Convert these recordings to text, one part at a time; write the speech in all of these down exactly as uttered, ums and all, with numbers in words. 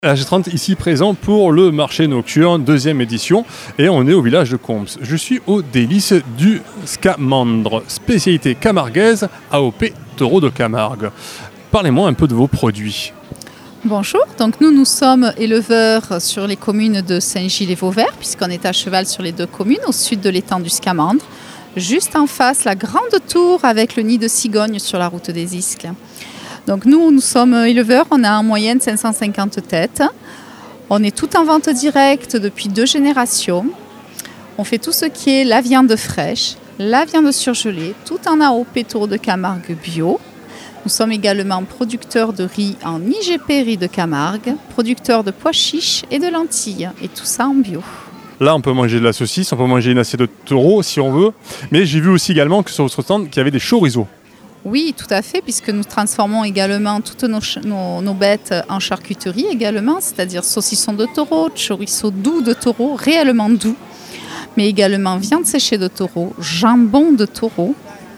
La G trente ici présent pour le marché nocturne, deuxième édition, et on est au village de Combes. Je suis au délice du scamandre, spécialité camarguaise, A O P Taureau de Camargue. Parlez-moi un peu de vos produits. Bonjour, donc nous nous sommes éleveurs sur les communes de Saint-Gilles et Vauvert, puisqu'on est à cheval sur les deux communes, au sud de l'étang du Scamandre. Juste en face, la grande tour avec le nid de cigogne sur la route des Iscles. Donc nous, nous sommes éleveurs, on a en moyenne cinq cent cinquante têtes. On est tout en vente directe depuis deux générations. On fait tout ce qui est la viande fraîche, la viande surgelée, tout en A O P Taureau de Camargue bio. Nous sommes également producteurs de riz en I G P riz de Camargue, producteurs de pois chiches et de lentilles, et tout ça en bio. Là, on peut manger de la saucisse, on peut manger une assiette de taureau si on veut, mais j'ai vu aussi également que sur votre stand, qu'il y avait des chorizo. Oui, tout à fait, puisque nous transformons également toutes nos, nos, nos bêtes en charcuterie également, c'est-à-dire saucisson de taureau, chorizo doux de taureau, réellement doux, mais également viande séchée de taureau, jambon de taureau,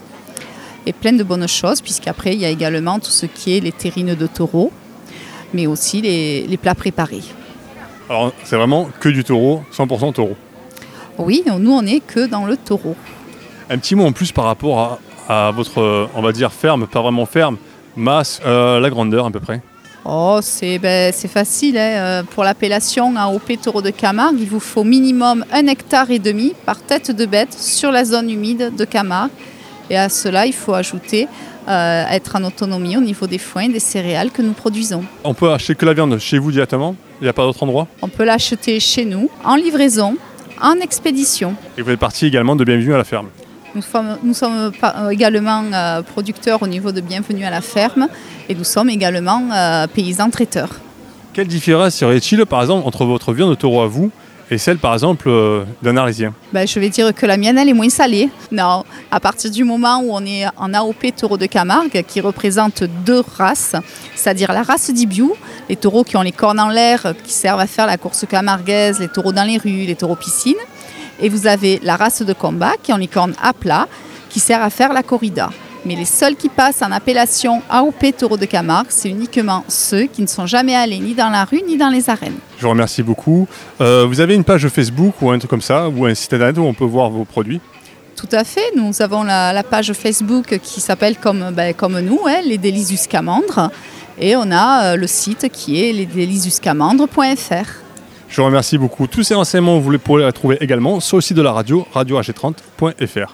et plein de bonnes choses, puisqu'après, il y a également tout ce qui est les terrines de taureau, mais aussi les, les plats préparés. Alors, c'est vraiment que du taureau, cent pour cent taureau. Oui, nous, on n'est que dans le taureau. Un petit mot en plus par rapport à... à votre, on va dire, ferme, pas vraiment ferme, masse, euh, la grandeur à peu près? Oh, c'est, ben, c'est facile. Hein. Pour l'appellation A O P Taureau de Camargue, il vous faut minimum un hectare et demi par tête de bête sur la zone humide de Camargue. Et à cela, il faut ajouter euh, être en autonomie au niveau des foins et des céréales que nous produisons. On peut acheter que la viande chez vous directement? Il n'y a pas d'autre endroit? On peut l'acheter chez nous, en livraison, en expédition. Et vous êtes partie également de Bienvenue à la ferme? Nous sommes, nous sommes également euh, producteurs au niveau de Bienvenue à la ferme et nous sommes également euh, paysans traiteurs. Quelle différence y aurait-il par exemple entre votre viande de taureau à vous et celle par exemple euh, d'un Arlésien? Ben, je vais dire que la mienne elle est moins salée. Non, à partir du moment où on est en A O P Taureau de Camargue qui représente deux races, c'est-à-dire la race d'Ibiou, les taureaux qui ont les cornes en l'air, qui servent à faire la course camarguaise, les taureaux dans les rues, les taureaux piscines. Et vous avez la race de combat qui ont les cornes à plat, qui sert à faire la corrida. Mais les seuls qui passent en appellation A O P Taureau de Camargue, c'est uniquement ceux qui ne sont jamais allés ni dans la rue ni dans les arènes. Je vous remercie beaucoup. Euh, vous avez une page Facebook ou un truc comme ça, ou un site internet où on peut voir vos produits? Tout à fait. Nous avons la, la page Facebook qui s'appelle comme, ben, comme nous, hein, Les Délices du Scamandre. Et on a euh, le site qui est les délices du scamandre point f r. Je vous remercie beaucoup. Tous ces renseignements, vous les pourrez les trouver également sur le site de la radio, radio a g trente point f r.